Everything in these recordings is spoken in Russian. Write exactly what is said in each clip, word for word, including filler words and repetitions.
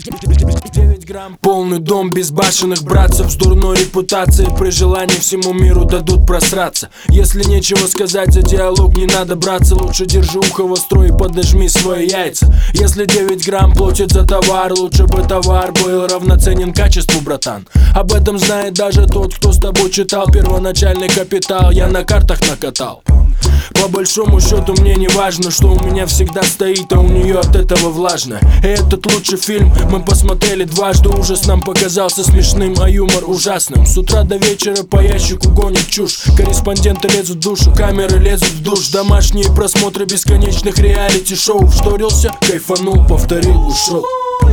девять грамм. Полный дом безбашенных братцев с дурной репутацией. При желании всему миру дадут просраться. Если нечего сказать, за диалог не надо браться. Лучше держи ухо востро и подожми свои яйца. Если девять грамм платят за товар, лучше бы товар был равноценен качеству, братан. Об этом знает даже тот, кто с тобой читал первоначальный капитал. Я на картах накатал. По большому счету мне не важно, что у меня всегда стоит, а у нее от этого влажно. И этот лучший фильм мы посмотрели дважды. Ужас нам показался смешным, а юмор ужасным. С утра до вечера по ящику гонят чушь. Корреспонденты лезут в душу, камеры лезут в душ. Домашние просмотры бесконечных реалити-шоу. Вшторился, кайфанул, повторил, ушел.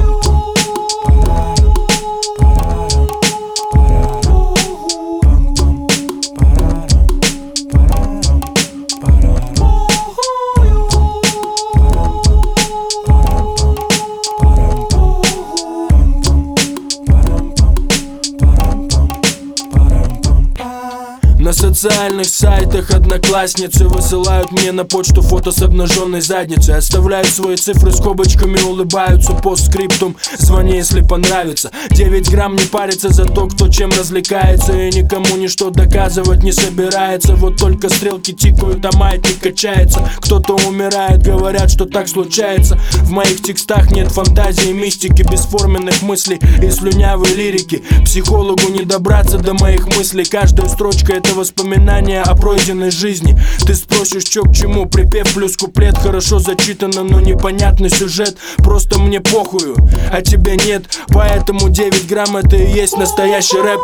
На социальных сайтах одноклассницы высылают мне на почту фото с обнаженной задницей. Оставляют свои цифры скобочками, улыбаются постскриптум. Звони, если понравится. девять грамм не парится за то, кто чем развлекается. И никому ничто доказывать не собирается. Вот только стрелки тикают, а маятник качается. Кто-то умирает, говорят, что так случается. В моих текстах нет фантазии, мистики, бесформенных мыслей и слюнявой лирики. Психологу не добраться до моих мыслей. Каждая строчка — это воспоминания о пройденной жизни. Ты спросишь, чё к чему, припев плюс куплет. Хорошо зачитано, но непонятный сюжет. Просто мне похую, а тебе нет. Поэтому девять грамм это и есть настоящий рэп.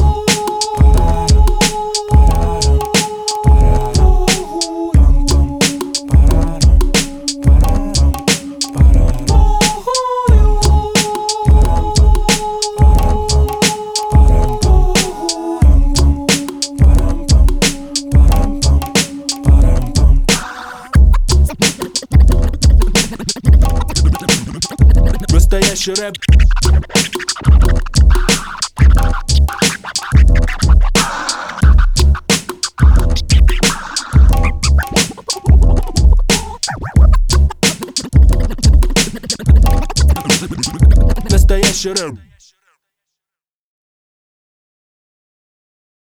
Настоящий рэп. Настоящий рэп.